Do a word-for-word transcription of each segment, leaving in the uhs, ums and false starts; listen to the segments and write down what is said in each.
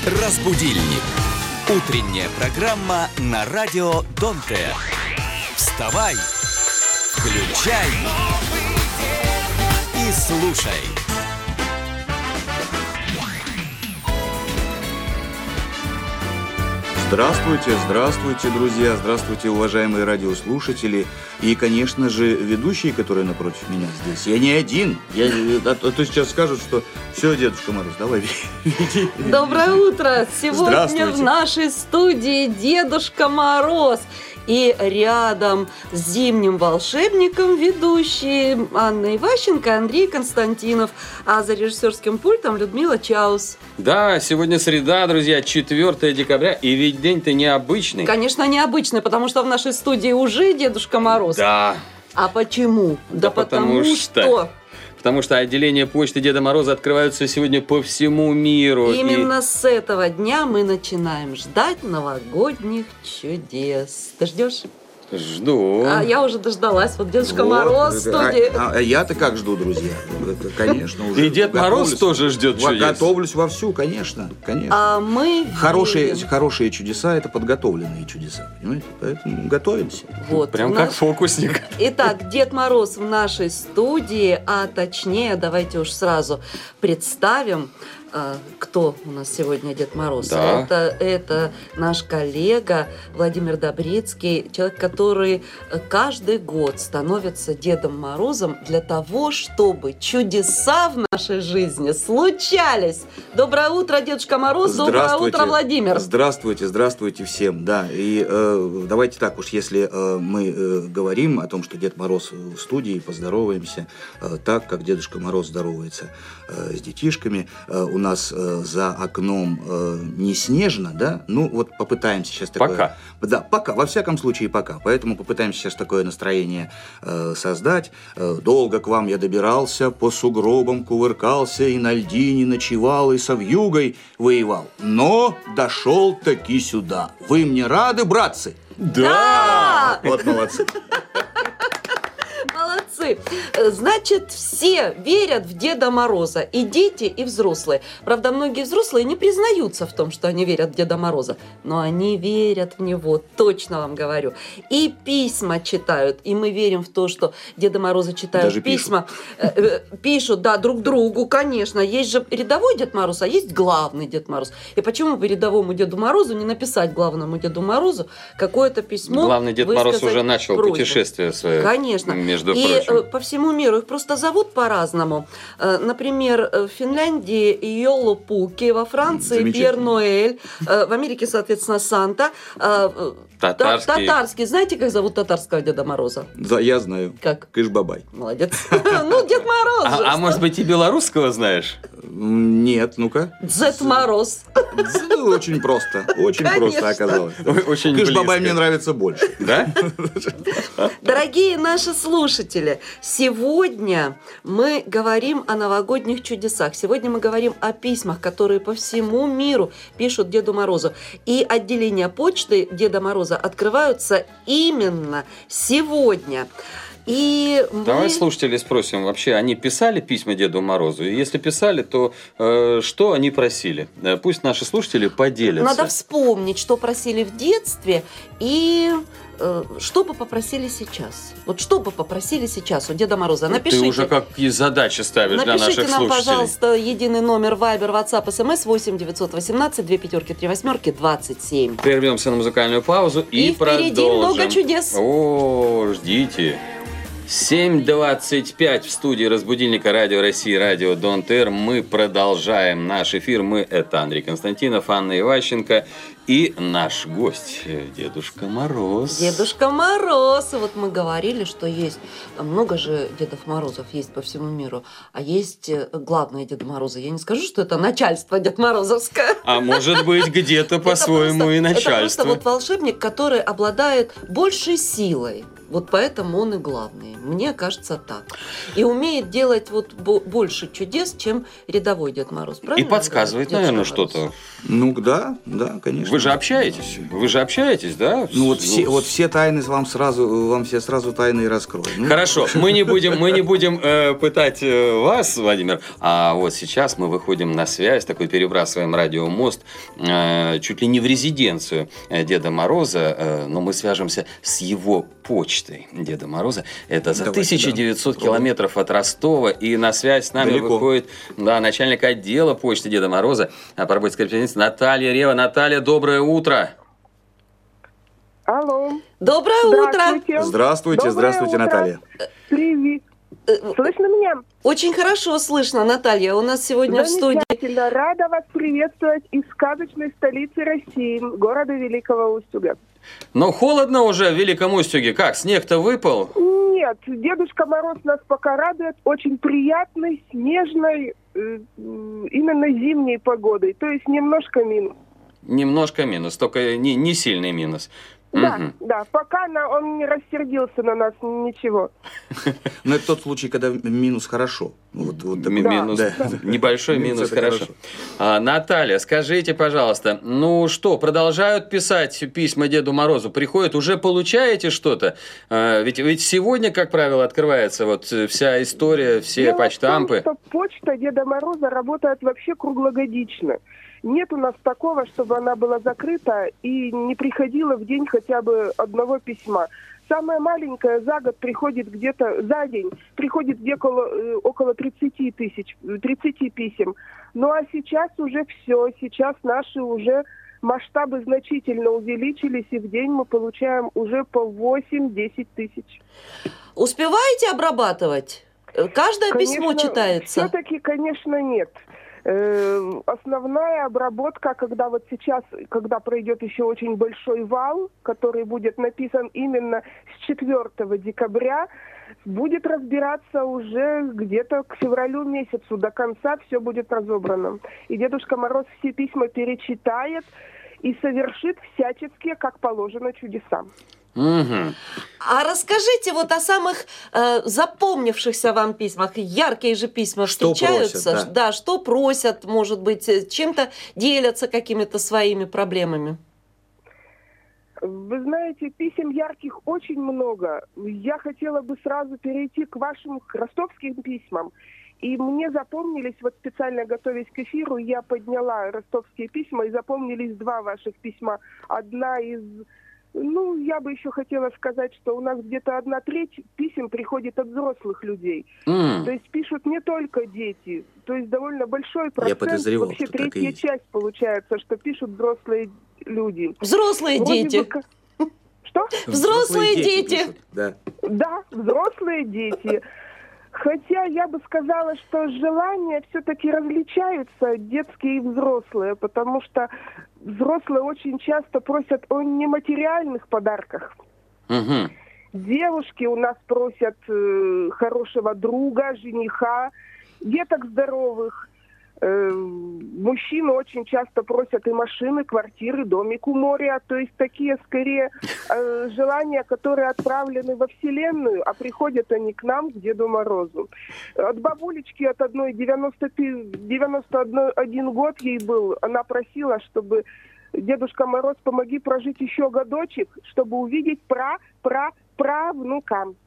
Разбудильник. Утренняя программа на радио Дон Тэ. Вставай, включай и слушай. Здравствуйте, здравствуйте, друзья, здравствуйте, уважаемые радиослушатели и, конечно же, ведущие, которые напротив меня здесь. Я не один, я, а то сейчас скажут, что все, Дедушка Мороз, давай, веди. Доброе утро! Сегодня в нашей студии Дедушка Мороз. И рядом с зимним волшебником ведущие Анна Иващенко, Андрей Константинов, а за режиссерским пультом Людмила Чаус. Да, сегодня среда, друзья, четвёртое декабря, и ведь день-то необычный. Конечно, необычный, потому что в нашей студии уже Дедушка Мороз. Да. А почему? Да, да потому, потому что... что... Потому что отделения почты Деда Мороза открываются сегодня по всему миру. Именно и... с этого дня мы начинаем ждать новогодних чудес. Ты ждешь? Жду. А я уже дождалась. Вот Дедушка Вот, Мороз в студии. А, а я-то как жду, друзья? Это, конечно, уже И Дед Мороз тоже ждет чудес. Готовлюсь вовсю, конечно, конечно. А мы Хорошие, верим. хорошие чудеса – это подготовленные чудеса, понимаете? Поэтому готовимся. Вот, Прям у как нас- фокусник. Итак, Дед Мороз в нашей студии, а точнее, давайте уж сразу представим, а, кто у нас сегодня Дед Мороз. Да. Это, это наш коллега Владимир Добрицкий, человек, который каждый год становится Дедом Морозом для того, чтобы чудеса в нашей жизни случались. Доброе утро, Дедушка Мороз, доброе утро, Владимир. Здравствуйте, здравствуйте всем. Да, и э, давайте так уж, если э, мы э, говорим о том, что Дед Мороз в студии, поздороваемся э, так, как Дедушка Мороз здоровается э, с детишками. Э, у нас э, за окном э, не снежно, да? Ну, вот попытаемся сейчас такое... Пока. Да, пока, во всяком случае, пока. Поэтому попытаемся сейчас такое настроение э, создать. Э, долго к вам я добирался, по сугробам кувыркался, и на льдине ночевал, и со вьюгой воевал. Но дошел таки сюда. Вы мне рады, братцы? Да! Вот молодцы. Молодцы. Значит, все верят в Деда Мороза, и дети, и взрослые. Правда, многие взрослые не признаются в том, что они верят в Деда Мороза, но они верят в него, точно вам говорю. И письма читают, и мы верим в то, что Деда Мороза читают Даже письма. Пишут. Э, э, пишут, да, друг другу, конечно. Есть же рядовой Дед Мороз, а есть главный Дед Мороз. И почему бы рядовому Деду Морозу не написать главному Деду Морозу какое-то письмо? Главный Дед Мороз высказать уже начал просьбу. путешествие свое. Конечно. Между И прочим. э, по всему миру их просто зовут по-разному. Э, Например, э, в Финляндии Йоло-Пуки, во Франции Замечательно. Пьер Ноэль, э, в Америке, соответственно, Санта. Э, э, Татарский. та- Татарский. Знаете, как зовут татарского Деда Мороза? Да, я знаю. Как? Кыш-бабай. Молодец. Ну, Дед Мороз же. А, а может быть, и белорусского знаешь? М, Нет, ну-ка. Дед Мороз. Ну, очень просто. Очень Конечно. просто оказалось. Очень Кыш-бабай близко. мне нравится больше. Да? Дорогие наши слушатели, сегодня мы говорим о новогодних чудесах. Сегодня мы говорим о письмах, которые по всему миру пишут Деду Морозу. И отделения почты Деда Мороза открываются именно сегодня. И мы... Давай слушателей спросим, вообще они писали письма Деду Морозу? И если писали, то э, что они просили? Э, Пусть наши слушатели поделятся. Надо вспомнить, что просили в детстве и э, что бы попросили сейчас. Вот что бы попросили сейчас у Деда Мороза. Напишите. Ты уже какие задачи ставишь для Напишите наших нам, слушателей. пожалуйста, единый номер Viber, WhatsApp, эс эм эс восемь девятьсот восемнадцать две пятерки три восьмерки двадцать семь. Прервемся на музыкальную паузу и, И впереди продолжим. много чудес. О, ждите. семь двадцать пять в студии разбудильника Радио России, Радио Дон Тэ. Мы продолжаем наш эфир. Мы — это Андрей Константинов, Анна Иващенко и наш гость Дедушка Мороз. Дедушка Мороз. И вот мы говорили, что есть много же Дедов Морозов есть по всему миру, а есть главные Деда Морозы. Я не скажу, что это начальство Дед Морозовское. А может быть, где-то по-своему и Это начальство. просто вот волшебник, который обладает большей силой. Вот поэтому он и главный. Мне кажется так. И умеет делать вот больше чудес, чем рядовой Дед Мороз. Правильно? И подсказывает, наверное, что-то. Ну да, да, конечно. Вы же общаетесь? Вы же общаетесь, да? Ну вот все, вот все тайны вам сразу, вам все сразу тайны и раскрою. Ну. Хорошо, мы не будем, мы не будем э, пытать э, вас, Владимир. А вот сейчас мы выходим на связь, такой перебрасываем радиомост, э, чуть ли не в резиденцию э, Деда Мороза, э, но мы свяжемся с его почтой Деда Мороза. Это за Давайте, тысяча девятьсот да. километров от Ростова. И на связь с нами Далеко. выходит да, начальник отдела почты Деда Мороза по работе с корреспондентом Наталья Рева. Наталья, доброе утро. Алло. Доброе утро. Здравствуйте. Здравствуйте, Доброе здравствуйте, утро. Наталья. Привет. Э, Слышно меня? Очень хорошо слышно, Наталья. У нас сегодня в студии... Замечательно. Рада вас приветствовать из сказочной столицы России, города Великого Устюга. Но холодно уже в Великом Устюге. Как, снег-то выпал? Нет, Дедушка Мороз нас пока радует очень приятной, снежной, э, именно зимней погодой. То есть немножко минус. Немножко минус, только не, не сильный минус. Да, Мгм. да, пока на, он не рассердился на нас, ничего. Но это тот случай, когда минус хорошо. Вот, вот такой. Ми- Да, минус, да. небольшой Минус минус, это хорошо. хорошо. А, Наталья, скажите, пожалуйста, ну что, продолжают писать письма Деду Морозу? Приходят, уже получаете что-то? А, ведь, ведь сегодня, как правило, открывается вот вся история, все Дело почтампы. в том, что почта Деда Мороза работает вообще круглогодично. Нет у нас такого, чтобы она была закрыта и не приходила в день хотя бы одного письма. Самое маленькое за год приходит где-то, за день, приходит где около, э, около тридцать тысяч, тридцать писем. Ну а сейчас уже все, сейчас наши уже масштабы значительно увеличились, и в день мы получаем уже по восемь-десять тысяч. Успеваете обрабатывать? Каждое письмо читается? Все-таки, конечно, нет. Э, Основная обработка, когда вот сейчас, когда пройдет еще очень большой вал, который будет написан именно с четвёртого декабря, будет разбираться уже где-то к февралю месяцу. До конца все будет разобрано. И Дедушка Мороз все письма перечитает и совершит всяческие, как положено, чудеса. Угу. А расскажите вот о самых э, запомнившихся вам письмах. Яркие же письма Что встречаются. просят, да. Что просят, может быть, э, чем-то делятся какими-то своими проблемами. Вы знаете, писем ярких очень много. Я хотела бы сразу перейти к вашим к ростовским письмам. И мне запомнились, вот специально готовясь к эфиру, я подняла ростовские письма, и запомнились два ваших письма. Одна из... Ну, я бы еще хотела сказать, что у нас где-то одна треть писем приходит от взрослых людей. М. То есть пишут не только дети. То есть довольно большой процент. подозревал, Вообще что так и третья есть. часть получается, что пишут взрослые люди. Взрослые Вроде дети. бы как- Что? Взрослые дети. пишут, да. Да, взрослые дети. Хотя я бы сказала, что желания все-таки различаются, детские и взрослые, потому что взрослые очень часто просят о нематериальных подарках. Мгм. Девушки у нас просят э, хорошего друга, жениха, деток здоровых. Э, мужчины очень часто просят и машины, квартиры, домик у моря. То есть такие, скорее, э, желания, которые отправлены во Вселенную, а приходят они к нам, к Деду Морозу. От бабулечки, от одной девяносто, девяносто один год ей был, она просила, чтобы Дедушка Мороз, помоги прожить еще годочек, чтобы увидеть пра-пра-правнука.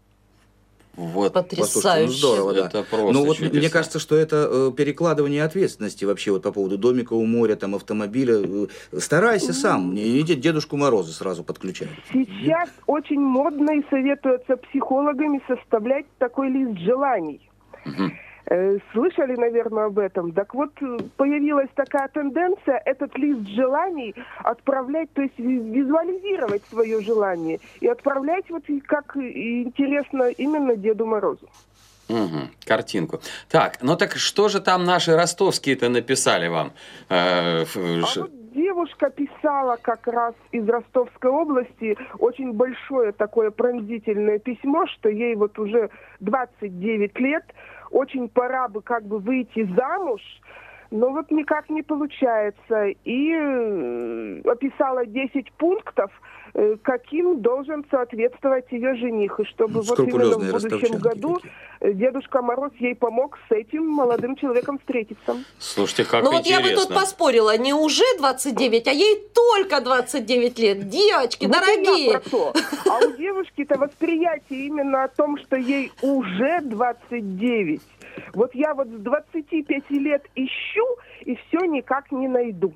Вот. Послушайте, ну Потрясающе. здорово, да. Это просто Ну вот чудеса. мне кажется, что это э, перекладывание ответственности вообще вот по поводу домика у моря, там автомобиля. Э, Старайся сам, не иди Дедушку Мороза сразу подключай. Сейчас очень модно и советуется психологами составлять такой лист желаний. Мгм. Э, Слышали, наверное, об этом? Так вот, э, появилась такая тенденция этот лист желаний отправлять, то есть ви- визуализировать свое желание и отправлять, вот и как и интересно, именно Деду Морозу. Мгм. Картинку. Так, ну так что же там наши ростовские-то написали вам? Э, ф- А ш- вот девушка писала как раз из Ростовской области очень большое такое пронзительное письмо, что ей вот уже двадцать девять лет, очень пора бы как бы выйти замуж, но вот никак не получается. И э, описала десять пунктов, э, каким должен соответствовать ее жених. И чтобы Ну, вот именно в скрупулезные будущем ростовчанки году какие. э, Дедушка Мороз ей помог с этим молодым человеком встретиться. Слушайте, как Ну вот я интересно. бы тут поспорила, не уже двадцать девять, а ей только двадцать девять лет. Девочки, Вот и дорогие. я про то. А у девушки-то восприятие именно о том, что ей уже двадцать девять. Вот я вот с двадцати пяти лет ищу и все никак не найду.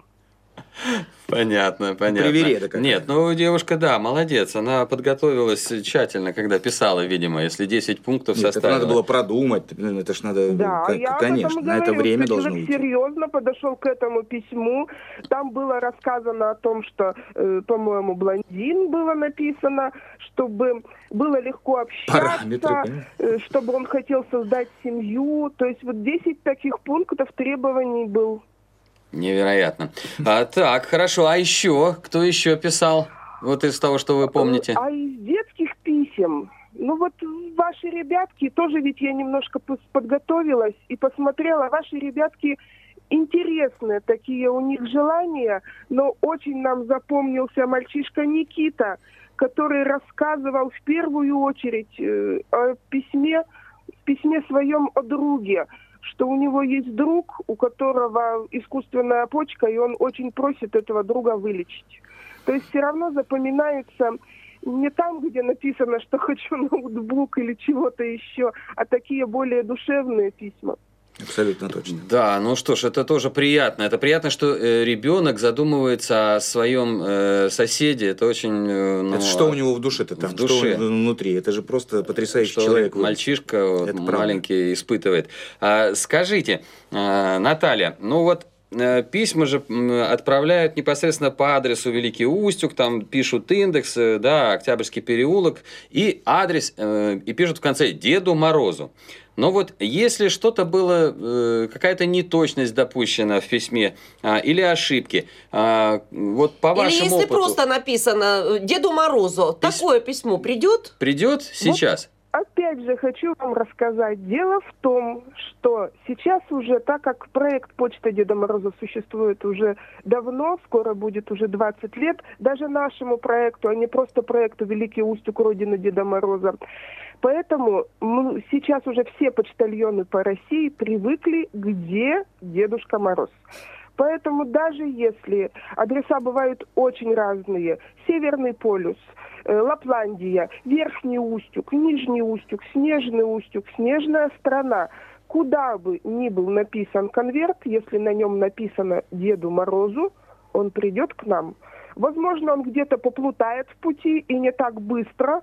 Понятно, понятно. Привереда какая. Нет, ну девушка, да, молодец. Она подготовилась тщательно, когда писала, видимо, если десять пунктов Нет, это составила. надо было продумать, это ж надо, Да, к- я об конечно, этом и на это говорю, время что должно человек уйти. серьезно подошел к этому письму. Там было рассказано о том, что, э, по-моему, блондин было написано, чтобы было легко общаться, Параметры, конечно. э, чтобы он хотел создать семью. То есть вот десять таких пунктов требований был. Невероятно. А, так, хорошо. А еще? Кто еще писал? Вот из того, что вы помните. А из детских писем, ну вот ваши ребятки, тоже ведь я немножко пос- подготовилась и посмотрела, ваши ребятки интересные такие у них желания, но очень нам запомнился мальчишка Никита, который рассказывал в первую очередь э, о письме, в письме своем о друге, что у него есть друг, у которого искусственная почка, и он очень просит этого друга вылечить. То есть все равно запоминается не там, где написано, что хочу ноутбук или чего-то еще, а такие более душевные письма. Абсолютно точно. Да, ну что ж, это тоже приятно. Это приятно, что э, ребенок задумывается о своем э, соседе. Это очень... э, ну, Это что у него в душе-то там? в душе. Что внутри? Это же просто потрясающий что человек. мальчишка вот, Это правда. маленький испытывает. А, скажите, а, Наталья, ну вот э, письма же м, отправляют непосредственно по адресу Великий Устюг, там пишут индекс, э, да, Октябрьский переулок, и адрес, э, и пишут в конце Деду Морозу. Но вот если что-то было, э, какая-то неточность допущена в письме а, или ошибки, а, вот по Или вашему если опыту просто написано э, Деду Морозу, Пис- такое письмо придет? придет сейчас? Опять же, хочу вам рассказать. Дело в том, что сейчас уже, так как проект «Почта Деда Мороза» существует уже давно, скоро будет уже двадцать лет, даже нашему проекту, а не просто проекту «Великий Устюг. Родина Деда Мороза». Поэтому мы, сейчас уже все почтальоны по России привыкли, где Дедушка Мороз. Поэтому даже если адреса бывают очень разные, Северный полюс, э, Лапландия, Верхний Устюг, Нижний Устюг, Снежный Устюг, Снежная страна, куда бы ни был написан конверт, если на нем написано Деду Морозу, он придет к нам. Возможно, он где-то поплутает в пути и не так быстро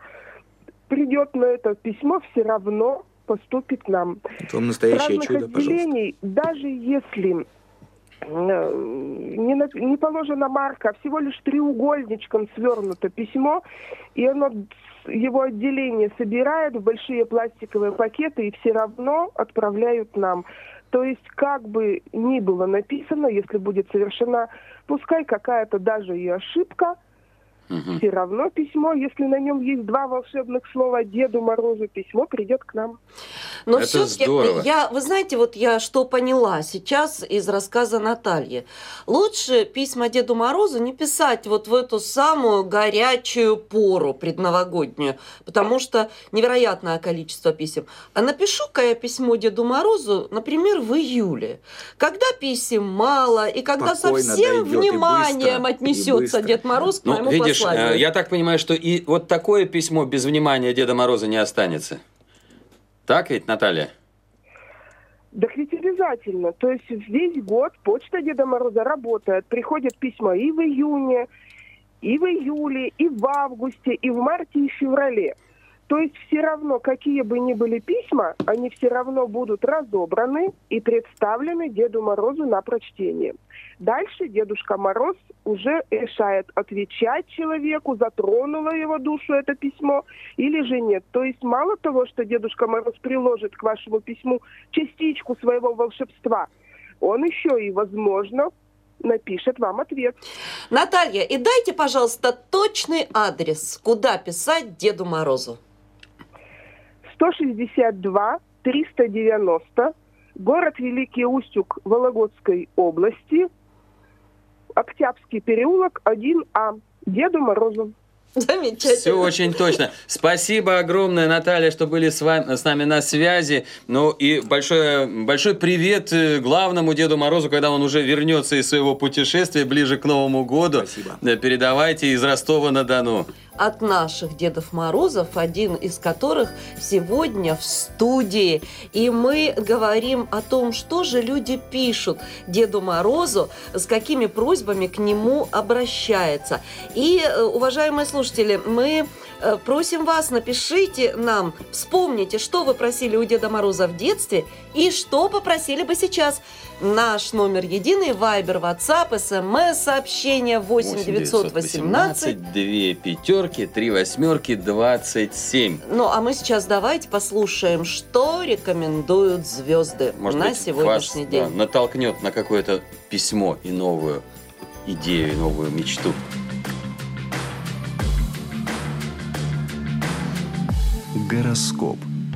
придет, но это письмо все равно поступит нам. Это вам настоящее Разных чудо, пожалуйста. отделений, даже если э, не, на- не положена марка, а всего лишь треугольничком свернуто письмо, и оно с- его отделение собирает в большие пластиковые пакеты и все равно отправляют нам. То есть, как бы ни было написано, если будет совершена, пускай какая-то даже и ошибка, Мгм. все равно письмо, если на нем есть два волшебных слова Деду Морозу, письмо придет к нам. Но Это все-таки здорово. я, вы знаете, вот я что поняла сейчас из рассказа Натальи. Лучше письма Деду Морозу не писать вот в эту самую горячую пору предновогоднюю, потому что невероятное количество писем. А напишу-ка я письмо Деду Морозу, например, в июле, когда писем мало и когда Спокойно со всем дойдет и вниманием быстро, и отнесется быстро. Дед Мороз к Ну, моему видишь, посланию. э, я так понимаю, что и вот такое письмо без внимания Деда Мороза не останется. Так ведь, Наталья? Так ведь обязательно. То есть весь год почта Деда Мороза работает. Приходят письма и в июне, и в июле, и в августе, и в марте, и в феврале. То есть все равно, какие бы ни были письма, они все равно будут разобраны и представлены Деду Морозу на прочтение. Дальше Дедушка Мороз уже решает, отвечать человеку, затронуло его душу это письмо или же нет. То есть мало того, что Дедушка Мороз приложит к вашему письму частичку своего волшебства, он еще и, возможно, напишет вам ответ. Наталья, и дайте, пожалуйста, точный адрес, куда писать Деду Морозу. сто шестьдесят два триста девяносто, город Великий Устюг Вологодской области, Октябрьский переулок один А, Деду Морозу. Замечательно. Все очень точно. Спасибо огромное, Наталья, что были с, вами, с нами на связи. Ну и большой, большой привет главному Деду Морозу, когда он уже вернется из своего путешествия ближе к Новому году. Спасибо. Передавайте из Ростова-на-Дону. От наших Дедов Морозов, один из которых сегодня в студии. И мы говорим о том, что же люди пишут Деду Морозу, с какими просьбами к нему обращаются. И, уважаемые слушатели, мы просим вас, напишите нам, вспомните, что вы просили у Деда Мороза в детстве и что попросили бы сейчас. Наш номер единый, Вайбер, Ватсап, СМС, сообщение восемь девятьсот восемнадцать две пятерки, три восьмерки, двадцать семь. Ну, а мы сейчас давайте послушаем, что рекомендуют звезды Может на быть, сегодняшний вас, день. Да, натолкнет на какое-то письмо и новую идею, и новую мечту. Гороскоп.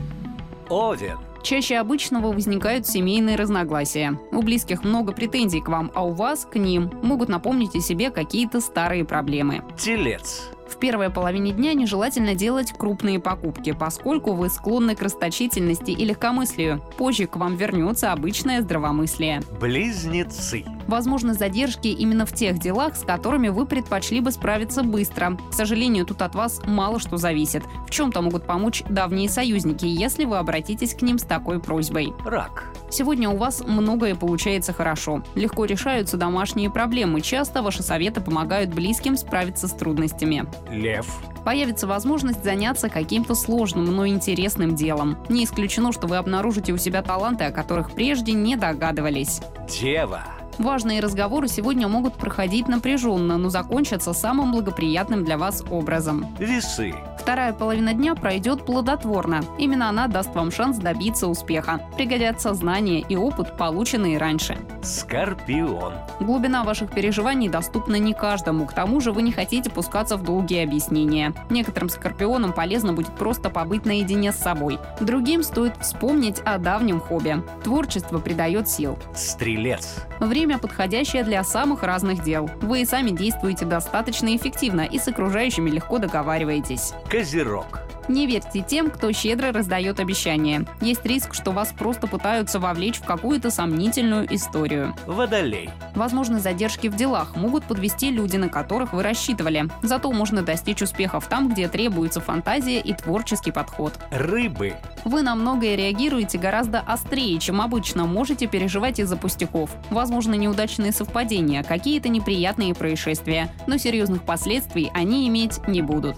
Овен. Чаще обычного возникают семейные разногласия. У близких много претензий к вам, а у вас к ним могут напомнить о себе какие-то старые проблемы. Телец. В первой половине дня нежелательно делать крупные покупки, поскольку вы склонны к расточительности и легкомыслию. Позже к вам вернется обычное здравомыслие. Близнецы. Возможны задержки именно в тех делах, с которыми вы предпочли бы справиться быстро. К сожалению, тут от вас мало что зависит. В чем-то могут помочь давние союзники, если вы обратитесь к ним с такой просьбой. Рак. Сегодня у вас многое получается хорошо. Легко решаются домашние проблемы. Часто ваши советы помогают близким справиться с трудностями. Лев. Появится возможность заняться каким-то сложным, но интересным делом. Не исключено, что вы обнаружите у себя таланты, о которых прежде не догадывались. Дева. Важные разговоры сегодня могут проходить напряженно, но закончатся самым благоприятным для вас образом. Весы. Вторая половина дня пройдет плодотворно. Именно она даст вам шанс добиться успеха. Пригодятся знания и опыт, полученные раньше. Скорпион. Глубина ваших переживаний доступна не каждому. К тому же вы не хотите пускаться в долгие объяснения. Некоторым скорпионам полезно будет просто побыть наедине с собой. Другим стоит вспомнить о давнем хобби. Творчество придает сил. Стрелец. Время подходящее для самых разных дел. Вы и сами действуете достаточно эффективно и с окружающими легко договариваетесь. Козерог. Не верьте тем, кто щедро раздает обещания. Есть риск, что вас просто пытаются вовлечь в какую-то сомнительную историю. Водолей. Возможно, задержки в делах могут подвести люди, на которых вы рассчитывали. Зато можно достичь успехов там, где требуется фантазия и творческий подход. Рыбы. Вы на многое реагируете гораздо острее, чем обычно, можете переживать из-за пустяков. Возможно, неудачные совпадения, какие-то неприятные происшествия, но серьезных последствий они иметь не будут.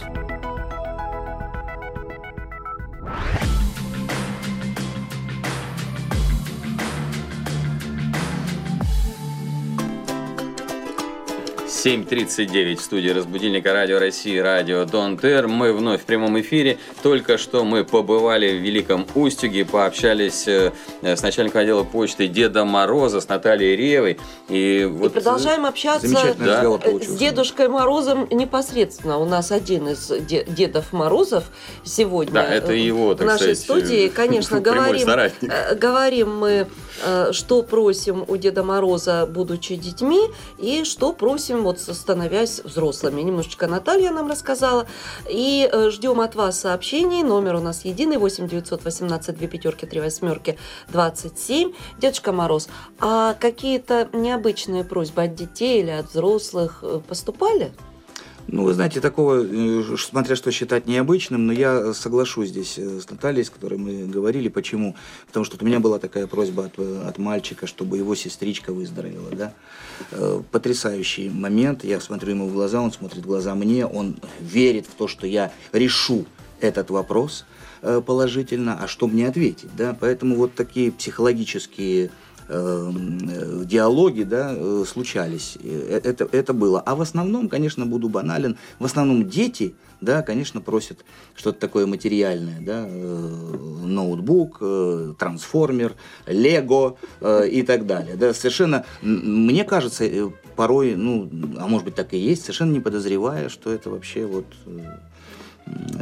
семь тридцать девять в студии разбудильника Радио России, Радио Донтер. Мы вновь в прямом эфире. Только что мы побывали в Великом Устюге, пообщались э, с начальником отдела почты Деда Мороза, с Натальей Ревой. И, вот, и продолжаем общаться замечательный да. разговор с получился. Дедушкой Морозом непосредственно. У нас один из де- Дедов Морозов сегодня Да, это его, так в нашей сказать, студии. Конечно, прямой говорим, соратник. э, говорим мы, э, что просим у Деда Мороза, будучи детьми, и что просим, вот становясь взрослыми. Немножечко Наталья нам рассказала. И э, ждем от вас сообщений. Номер у нас единый, восемь девятьсот восемнадцать две пятерки три восьмерки двадцать семь. Дедушка Мороз, а какие-то необычные просьбы от детей или от взрослых э, поступали? Ну, вы знаете, такого, э, смотря что считать необычным, но я соглашусь здесь э, с Натальей, с которой мы говорили. Почему? Потому что у меня была такая просьба от, э, от мальчика, чтобы его сестричка выздоровела, да. Э, Потрясающий момент. Я смотрю ему в глаза, он смотрит в глаза мне, он верит в то, что я решу этот вопрос э, положительно, а что мне ответить, да. Поэтому вот такие психологические диалоги, да, случались. Это, это было. А в основном, конечно, буду банален, в основном дети, да, конечно, просят что-то такое материальное, да, ноутбук, трансформер, лего и так далее. Да, совершенно, мне кажется, порой, ну, а может быть так и есть, совершенно не подозревая, что это вообще вот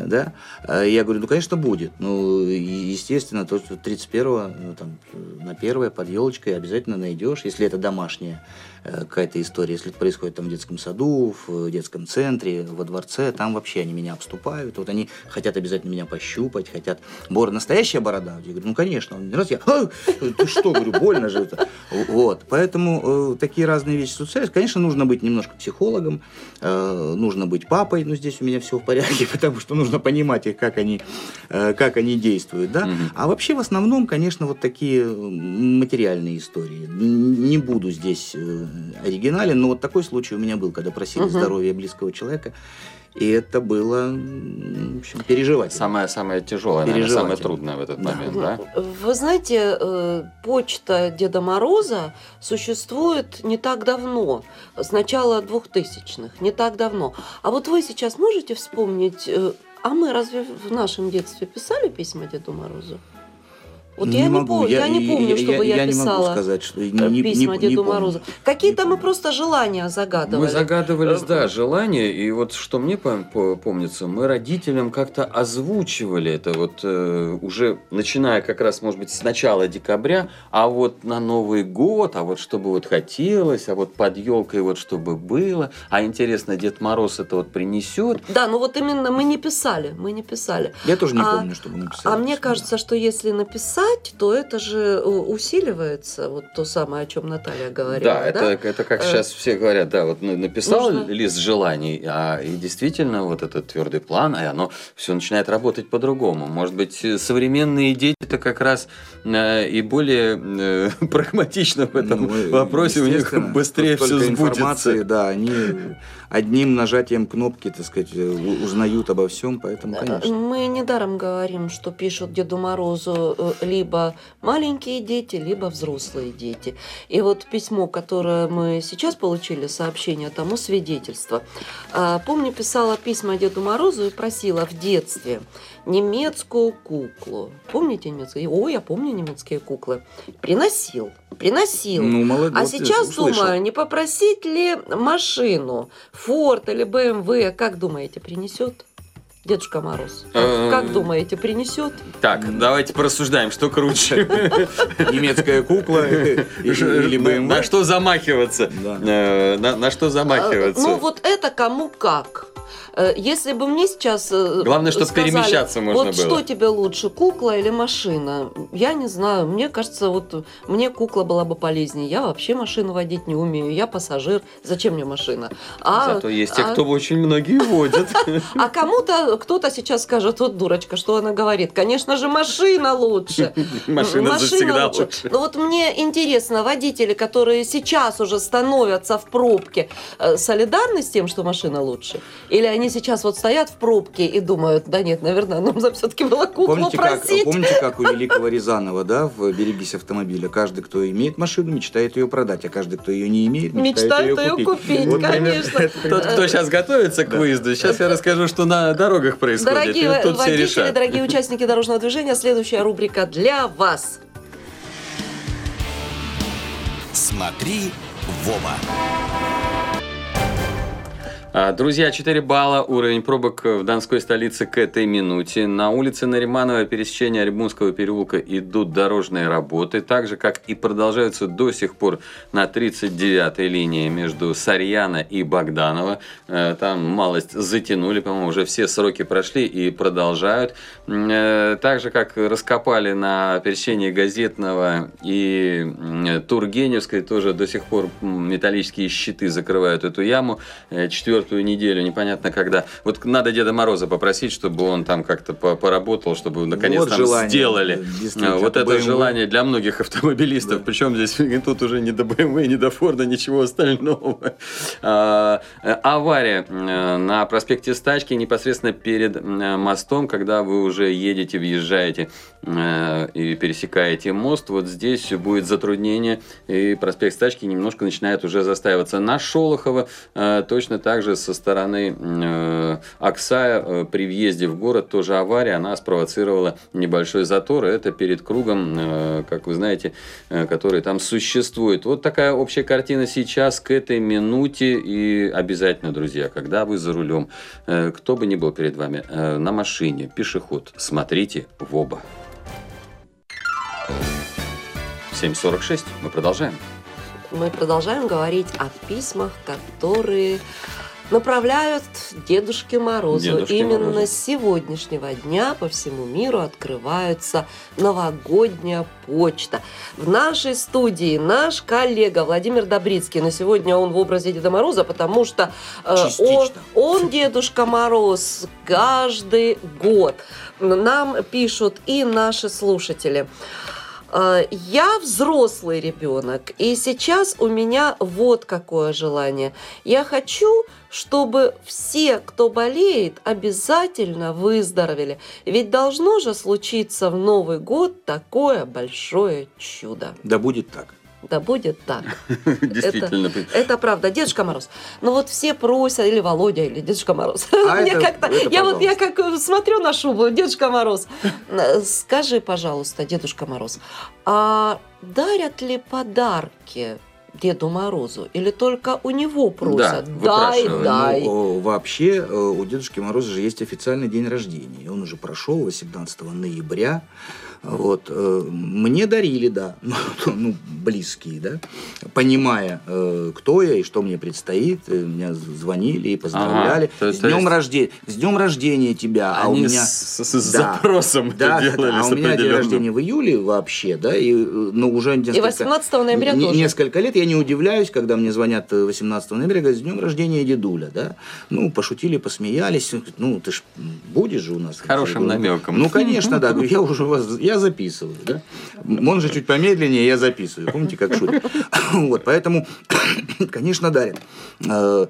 да? Я говорю, ну, конечно, будет. Ну, естественно, то, что тридцать первого, ну, там, на первое под елочкой обязательно найдешь, если это домашняя какая-то история, если это происходит там в детском саду, в детском центре, во дворце, там вообще они меня обступают, вот они хотят обязательно меня пощупать, хотят, Бора, настоящая борода? Я говорю, ну, конечно. Он раз я, а, ты что, говорю, больно же это. Вот, поэтому э, такие разные вещи случаются. Конечно, нужно быть немножко психологом, э, нужно быть папой, но здесь у меня все в порядке, потому что нужно понимать их, как они, э, как они действуют, да. Mm-hmm. А вообще, в основном, конечно, вот такие материальные истории. Не буду здесь э, оригинален, но вот такой случай у меня был, когда просили uh-huh. здоровья близкого человека, и это было, в общем, переживать. Самое, самое тяжелое, наверное, самое трудное в этот да. момент, да? Вы знаете, почта Деда Мороза существует не так давно, с начала двухтысячных, не так давно. А вот вы сейчас можете вспомнить, а мы разве в нашем детстве писали письма Деду Морозу? Вот не я, могу. Не помню, я, я не помню, я, чтобы я, я, я писала не могу сказать, что не, письма не, Деду не Морозу. Какие-то мы просто желания загадывали. Мы загадывались, да, желания. И вот что мне помнится, мы родителям как-то озвучивали это вот э, уже начиная как раз, может быть, с начала декабря, а вот на Новый год, а вот чтобы вот хотелось, а вот под елкой вот чтобы было. А интересно, Дед Мороз это вот принесет? Да, ну вот именно мы не писали, мы не писали. Я тоже не а, помню, чтобы мы писали. А мне кажется, что если написать, то это же усиливается, вот то самое, о чем Наталья говорила. Да, да? Это, это как сейчас все говорят, да, вот написал Нужно... лист желаний, а и действительно вот этот твердый план, и оно все начинает работать по-другому. Может быть, современные дети-то как раз э, и более э, прагматично в этом ну, вопросе, у них быстрее все сбудется. Да, они одним нажатием кнопки, так сказать, узнают обо всем, поэтому, конечно. Мы недаром говорим, что пишут Деду Морозу либо маленькие дети, либо взрослые дети. И вот письмо, которое мы сейчас получили, сообщение тому свидетельство. Помню, писала письма Деду Морозу и просила в детстве немецкую куклу. Помните немецкую? О, я помню немецкие куклы. Приносил. Приносил. Ну, молодец, а сейчас услышал. Думаю, не попросить ли машину? Форд или бэ эм вэ? Как думаете, принесет? Дедушка Мороз. Как, как думаете, принесет? Так, давайте порассуждаем, что круче. Немецкая кукла или бэ эм вэ? На что замахиваться? На что замахиваться? Ну, вот это кому как. Если бы мне сейчас Главное, чтобы сказали, перемещаться можно вот было. Что тебе лучше, кукла или машина? Я не знаю. Мне кажется, вот мне кукла была бы полезнее. Я вообще машину водить не умею. Я пассажир. Зачем мне машина? А, Зато есть те, а... кто очень многие водят. А кому-то, кто-то сейчас скажет, вот дурочка, что она говорит. Конечно же, машина лучше. Машина всегда лучше. Но вот мне интересно, водители, которые сейчас уже становятся в пробке, солидарны с тем, что машина лучше? Или они сейчас вот стоят в пробке и думают, да нет, наверное, нам все-таки было куклу помните, просить. Как, помните, как у великого Рязанова, да, в «Берегись автомобиля»? Каждый, кто имеет машину, мечтает ее продать, а каждый, кто ее не имеет, мечтает, мечтает ее купить. купить вот, конечно. Тот, кто сейчас готовится к да. выезду, сейчас я расскажу, что на дорогах происходит. Дорогие вот тут водители, все дорогие участники дорожного движения, следующая рубрика для вас. Смотри в оба. Друзья, четыре балла, уровень пробок в Донской столице к этой минуте. На улице Нариманова, пересечения Оренбургского переулка, идут дорожные работы, так же, как и продолжаются до сих пор на тридцать девятой линии между Сарьяно и Богданова. Там малость затянули, по-моему, уже все сроки прошли и продолжают. Так же, как раскопали на пересечении Газетного и Тургеневской, тоже до сих пор металлические щиты закрывают эту яму. Четвертую неделю, непонятно когда. Вот надо Деда Мороза попросить, чтобы он там как-то поработал, чтобы наконец вот там желание, сделали. Вот это бэ эм вэ. Желание для многих автомобилистов. Да. Причем здесь тут уже не до бэ эм вэ, не до Форда, ничего остального. А, авария на проспекте Стачки непосредственно перед мостом, когда вы уже едете, въезжаете и пересекаете мост. Вот здесь будет затруднение, и проспект Стачки немножко начинает уже застаиваться. На Шолохова точно так же также со стороны э, Аксая э, при въезде в город тоже авария, она спровоцировала небольшой затор. Это перед кругом, э, как вы знаете, э, который там существует. Вот такая общая картина сейчас к этой минуте. И обязательно, друзья, когда вы за рулем, э, кто бы ни был перед вами, э, на машине, пешеход, смотрите в оба. семь сорок шесть. Мы продолжаем. Мы продолжаем говорить о письмах, которые направляют Дедушке Морозу. Дедушке Именно Морозу. с сегодняшнего дня по всему миру открывается новогодняя почта. В нашей студии наш коллега Владимир Добрицкий. Но сегодня он в образе Деда Мороза, потому что э, он, Частично. он Дедушка Мороз каждый год. Нам пишут и наши слушатели. Я взрослый ребенок, и сейчас у меня вот какое желание. Я хочу, чтобы все, кто болеет, обязательно выздоровели. Ведь должно же случиться в Новый год такое большое чудо. Да будет так. Да будет так. Действительно. Это, это правда. Дедушка Мороз. Ну вот все просят, или Володя, или Дедушка Мороз. А Мне это- как-то, это я вот я пожалуйста. как смотрю на шубу, Дедушка Мороз. Скажи, пожалуйста, Дедушка Мороз, а дарят ли подарки Деду Морозу? Или только у него просят? Да, Дай, выпрашивают. дай. Ну, э, вообще, э, у Дедушки Мороза же есть официальный день рождения. Он уже прошел восемнадцатого ноября. Вот. э, Мне дарили, да, ну, ну, близкие, да, понимая, э, кто я и что мне предстоит. э, Меня звонили и поздравляли. Ага, то- с, то днем есть- рождения, с днем рождения тебя. А у Они меня... с, с- с Да. запросом Да, это делали. да, а с у меня день определенным. рождения в июле вообще, да, и, э, ну, уже несколько... И восемнадцатого ноября не- тоже. Несколько лет я не удивляюсь, когда мне звонят восемнадцатого ноября, говорят, с днем рождения, дедуля, да. Ну, пошутили, посмеялись, ну, ты ж будешь же у нас. хорошим Я говорю, намеком. Ну, конечно, да, говорю, я уже вас, я записываю, да. Он же чуть помедленнее, я записываю, помните, как шутят. Вот, поэтому, конечно, дарят. Э,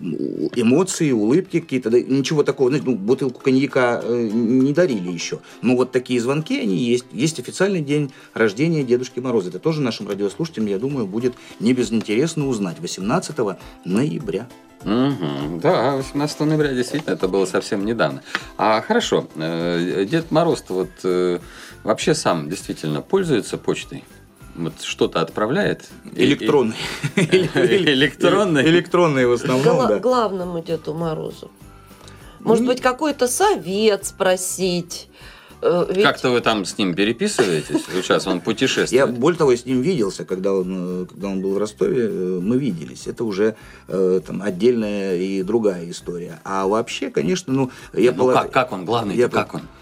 Эмоции, улыбки какие-то, да, ничего такого, знаете, ну, бутылку коньяка э, не дарили еще. Но вот такие звонки, они есть. Есть официальный день рождения Дедушки Мороза. Это тоже нашим радиослушателям, я думаю, будет не безинтересно узнать. восемнадцатого ноября. Мгм. Да, восемнадцатого ноября, действительно, это было совсем недавно. А хорошо, э, Дед Мороз-то вот э, вообще сам действительно пользуется почтой? Вот что-то отправляет? И- Электронный. Электронный? Электронный в основном, Гла- да. главному Деду Морозу. Может быть, какой-то совет спросить. Э, ведь- Как-то вы там с ним переписываетесь? Сейчас он Я, путешествует. более того, я с ним виделся, когда он, э, когда он был в Ростове, э, мы виделись. Это уже э, там, отдельная и другая история. А вообще, конечно, ну... Я Ну полаг- как, как он? Главный, я как по- он?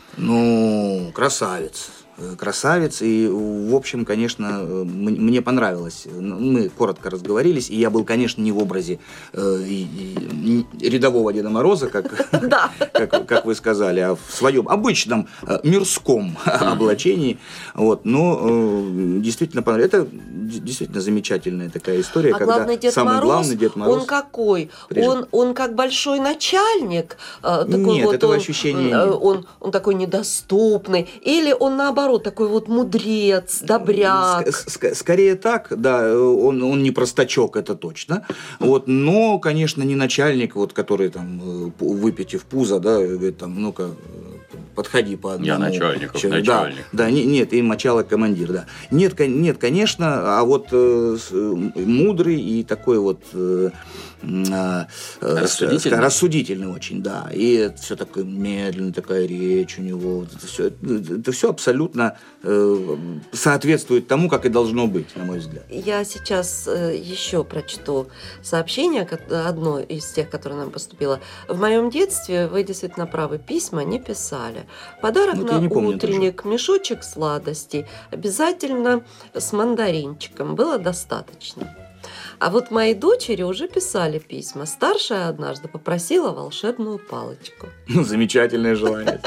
Ну, красавец. Э, Красавец. И, в общем, конечно, э, м- мне понравилось. Ну, мы коротко разговорились, и я был, конечно, не в образе э, и- и- и рядового Деда Мороза, как, Да. как, как вы сказали, а в своем обычном э, мирском облачении. Вот. Но э, действительно понравилось. Это д- действительно замечательная такая история, А когда главный Дед самый Мороз, главный Дед Мороз... он какой? прежде- Он, он как большой начальник? э, такой Нет, вот этого он, ощущения э, нет. Он, он такой недоступный? Или он, наоборот, такой вот мудрец, добряк? Ск- ск- Скорее так, да, он, он не простачок, это точно. Вот, но, конечно, не начальник, вот, который там, э, пу- выпитив пузо, да, говорит, там, ну-ка, э, подходи по одному. Я начальников Чё- начальник. Да, да, не- нет, и мочало командир, да. Нет, кон- нет, конечно, а вот э, с- э, мудрый и такой вот... э, м, а, э, Рассудительный? с- рассудительный очень, да. И все такое медленно, такая речь у него. Вот это все, это все абсолютно э, соответствует тому, как и должно быть, на мой взгляд. Я сейчас э, еще прочту сообщение, ко- одно из тех, которое нам поступило. В моем детстве, вы действительно правы, письма не писали. Подарок Вот на я не помню утренник, мешочек сладостей, обязательно с мандаринчиком, было достаточно. А вот моей дочери уже писали письма. Старшая однажды попросила волшебную палочку. Ну, замечательное желание.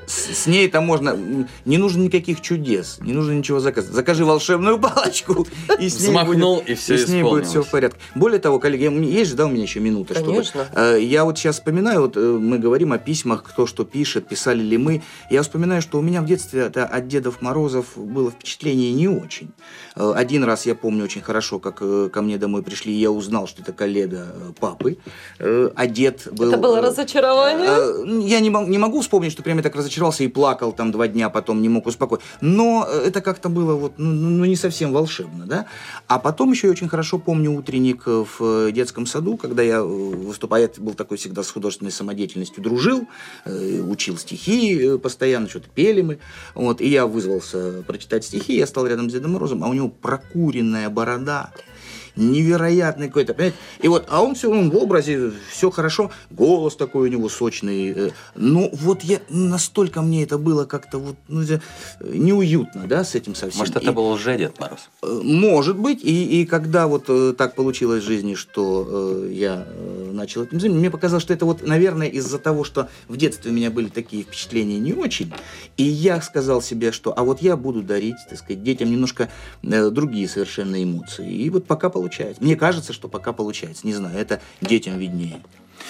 С, с ней там можно... Не нужно никаких чудес, не нужно ничего заказывать. Закажи волшебную палочку, и с ней Взмахнул, будет, и все с ней будет все исполнилось. в порядке. Более того, коллеги, я- есть же, да, у меня еще минута, Конечно. чтобы... э, Я вот сейчас вспоминаю, вот э, мы говорим о письмах, кто что пишет, писали ли мы. Я вспоминаю, что у меня в детстве это от Дедов Морозов было впечатление не очень. Э, Один раз я помню очень хорошо, как э, ко мне домой пришли, и я узнал, что это коллега э, папы. Э, А дед был... Это было э, разочарование? Э, Я не, мог- не могу вспомнить, что прям я так разочаровался и плакал там два дня, потом не мог успокоить. Но э, это как-то было вот, ну, ну, не совсем волшебно, да. А потом еще я очень хорошо помню утренник э, в э, детском саду, когда я э, выступал, я был такой всегда с художественной самодеятельностью, дружил, э, учил стихи э, постоянно, что-то пели мы. Вот, и я вызвался прочитать стихи, я стал рядом с Дедом Морозом, а у него прокуренная борода. Невероятный какой-то, понимаете? И вот, а он все, он в образе, все хорошо, голос такой у него сочный. э, Ну, вот я, настолько мне это было как-то вот, ну, э, неуютно, да, с этим совсем. Может, это И, был лже-Дед Мороз? э, Может быть, и, и когда вот э, так получилось в жизни, что э, я э, начал этим заниматься, мне показалось, что это вот, наверное, из-за того, что в детстве у меня были такие впечатления не очень, и я сказал себе, что, а вот я буду дарить, так сказать, детям немножко э, другие совершенно эмоции. И вот пока получается. Мне кажется, что пока получается. Не знаю, это детям виднее.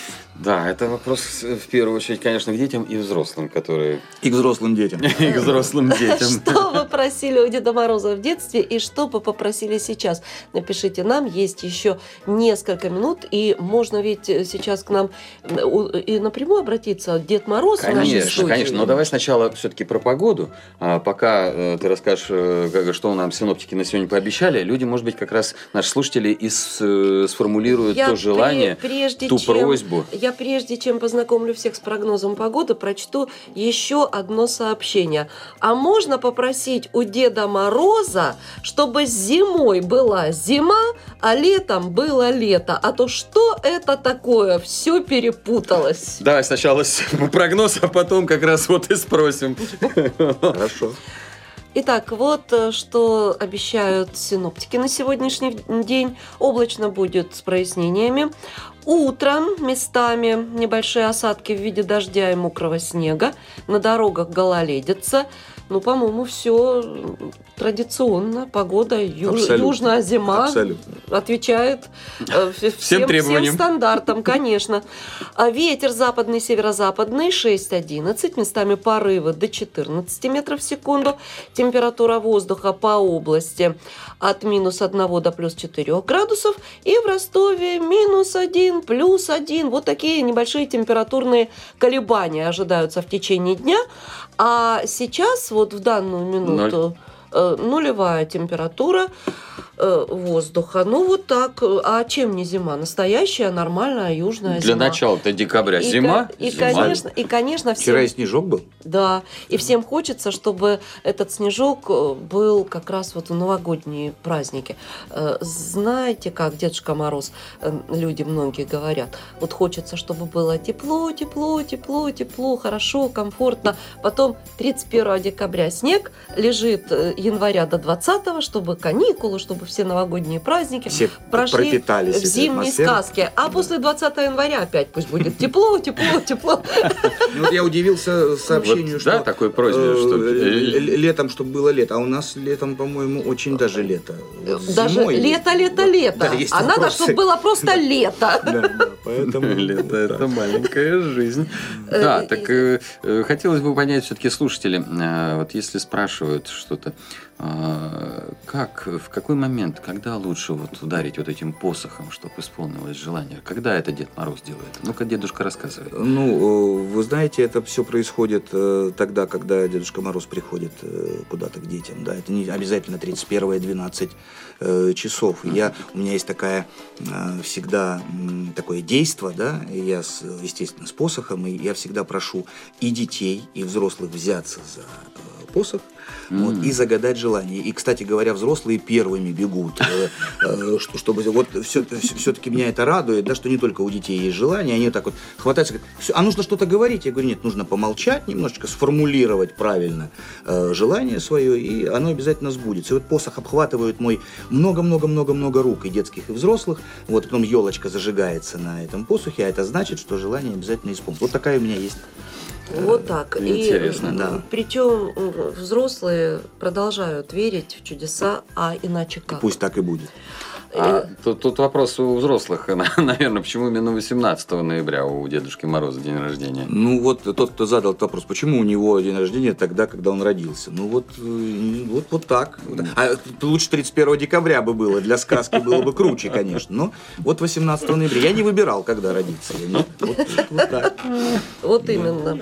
Да, это вопрос в первую очередь, конечно, к детям и взрослым, которые... И к взрослым детям. И к взрослым детям. Что вы просили у Деда Мороза в детстве и что бы попросили сейчас? Напишите нам, есть еще несколько минут, и можно ведь сейчас к нам и напрямую обратиться. Дед Мороз в нашей Конечно, студии. конечно. Но давай сначала все-таки про погоду. А пока э, ты расскажешь, э, как- что нам синоптики на сегодня пообещали, люди, может быть, как раз наши слушатели и с- э, сформулируют Я то желание, пре- прежде ту чем- просьбу. Я прежде чем познакомлю всех с прогнозом погоды, прочту еще одно сообщение. А можно попросить у Деда Мороза, чтобы зимой была зима, а летом было лето? А то что это такое? Все перепуталось. Давай сначала с- прогноз, а потом как раз вот и спросим. Хорошо. Итак, вот э, что обещают синоптики на сегодняшний день. Облачно будет с прояснениями. Утром местами небольшие осадки в виде дождя и мокрого снега. На дорогах гололедица. Ну, по-моему, все традиционно. Погода ю- Абсолютно. южная зима Абсолютно. отвечает э, ф- всем, требованиям. всем стандартам, конечно. А ветер западный, северо-западный шесть-одиннадцать, местами порывы до четырнадцати метров в секунду. Температура воздуха по области от минус одного до плюс четырех градусов. И в Ростове минус один, плюс один. Вот такие небольшие температурные колебания ожидаются в течение дня. А сейчас, вот в данную минуту, э, нулевая температура э, воздуха. Ну, вот так. А чем не зима? Настоящая, нормальная, южная Для зима. начала-то декабря И зима. ко- И, Зима. конечно, и, конечно, всем... Вчера и снежок был. Да, и всем хочется, чтобы этот снежок э, был как раз вот в новогодние праздники. Э, Знаете, как Дедушка Мороз, э, люди многие говорят, вот хочется, чтобы было тепло, тепло, тепло, тепло, хорошо, комфортно. Потом тридцать первого декабря снег, лежит э, января до двадцатого, чтобы каникулы, чтобы все новогодние праздники Все прошли пропитались в этой зимней атмосферой. сказке. А после двадцатого января опять пусть будет тепло, тепло, тепло. Ну, вот я удивился сообщению, Вот, что... да, такой просьбе, э, что- л- л- летом, чтобы было лето. А у нас летом, по-моему, очень даже лето. Вот Даже зимой лето, есть- лето, вот, лето. да, есть А надо, вопросы. чтобы было просто лето. Да, да, поэтому... Лето – это маленькая жизнь. Э, Да, и- так э, э, хотелось бы понять все-таки слушатели, э, вот если спрашивают что-то, э, как, в какой момент, когда лучше вот ударить вот этим посохом, чтобы исполнилось желание? Когда это Дед Мороз делает? Ну-ка, дедушка рассказывает. Ну, э, вы знаете, это все происходит э, тогда, когда Дедушка Мороз приходит э, куда-то к детям. Да, это не обязательно тридцать первое двенадцать э, часов. И я, у меня есть такая э, всегда м, такое действо, да, и я, с, естественно, с посохом, и я всегда прошу и детей, и взрослых взяться за э, посох, вот, и загадать желание. И, кстати говоря, взрослые первыми бегут, э, э, что- чтобы вот все, все-таки меня это радует, да, что не только у детей есть желание, они так вот хватаются, говорят, «Всё, а нужно что-то говорить?» Я говорю, нет, нужно помолчать немножечко, сформулировать правильно э, желание свое, и оно обязательно сбудется. И вот посох обхватывает мой много-много-много-много рук, и детских, и взрослых, вот, потом елочка зажигается на этом посохе, а это значит, что желание обязательно исполнится. Вот такая у меня есть Вот так. Интересно, и, да. Причем взрослые продолжают верить в чудеса, а иначе как? Пусть так и будет. А тут, тут вопрос у взрослых, наверное, почему именно восемнадцатого ноября у Дедушки Мороза день рождения? Ну вот тот, кто задал этот вопрос, почему у него день рождения тогда, когда он родился? Ну вот, э, вот, вот так. А лучше тридцать первого декабря бы было, для сказки было бы круче, конечно. Но вот восемнадцатого ноября. Я не выбирал, когда родиться. Я не, вот, вот так. Вот именно.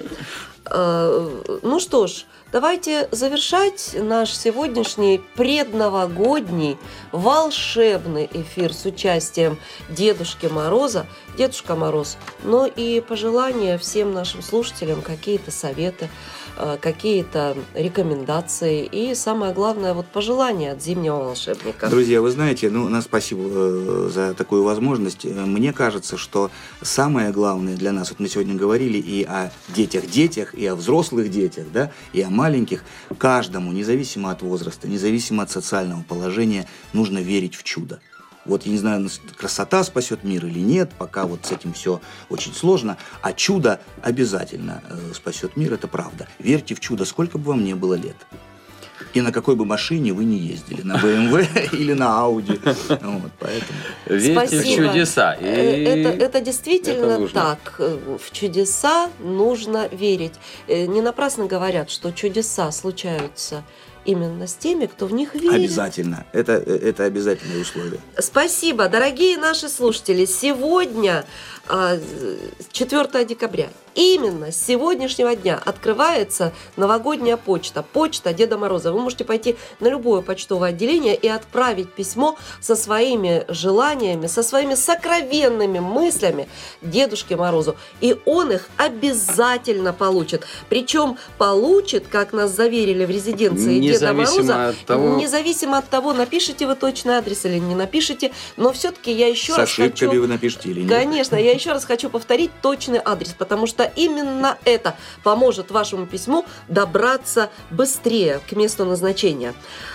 Ну что ж, давайте завершать наш сегодняшний предновогодний волшебный эфир с участием Дедушки Мороза. Дедушка Мороз, но и пожелания всем нашим слушателям, какие-то советы, какие-то рекомендации и, самое главное, вот пожелания от зимнего волшебника. Друзья, вы знаете, ну, нас спасибо за такую возможность. Мне кажется, что самое главное для нас, вот мы сегодня говорили и о детях-детях, и о взрослых детях, да, и о маленьких. Каждому, независимо от возраста, независимо от социального положения, нужно верить в чудо. Вот, я не знаю, красота спасет мир или нет, пока вот с этим все очень сложно, а чудо обязательно э, спасет мир, это правда. Верьте в чудо, сколько бы вам ни было лет. И на какой бы машине вы не ездили, на бэ эм вэ или на Ауди. Вот, поэтому. Верьте в чудеса. И это, это действительно это так. В чудеса нужно верить. Не напрасно говорят, что чудеса случаются именно с теми, кто в них верит. Обязательно. Это, это обязательное условие. Спасибо, дорогие наши слушатели. Сегодня, четвёртого декабря, именно с сегодняшнего дня открывается новогодняя почта. Почта Деда Мороза. Вы можете пойти на любое почтовое отделение и отправить письмо со своими желаниями, со своими сокровенными мыслями Дедушке Морозу. И он их обязательно получит. Причем получит, как нас заверили в резиденции Деда Мороза, от того... независимо от того, напишите вы точный адрес или не напишите. Но все-таки я еще С раз ошибками хочу... вы напишите или нет? Конечно, я еще раз хочу повторить точный адрес, потому что именно это поможет вашему письму добраться быстрее к месту назначения.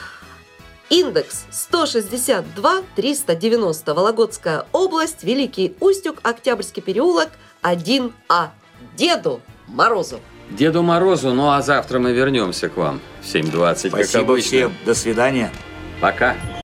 Индекс сто шестьдесят два триста девяносто, Вологодская область, Великий Устюг, Октябрьский переулок, один А. Деду Морозу. Деду Морозу, ну а завтра мы вернемся к вам в семь двадцать, как Спасибо обычно. всем. До свидания. Пока.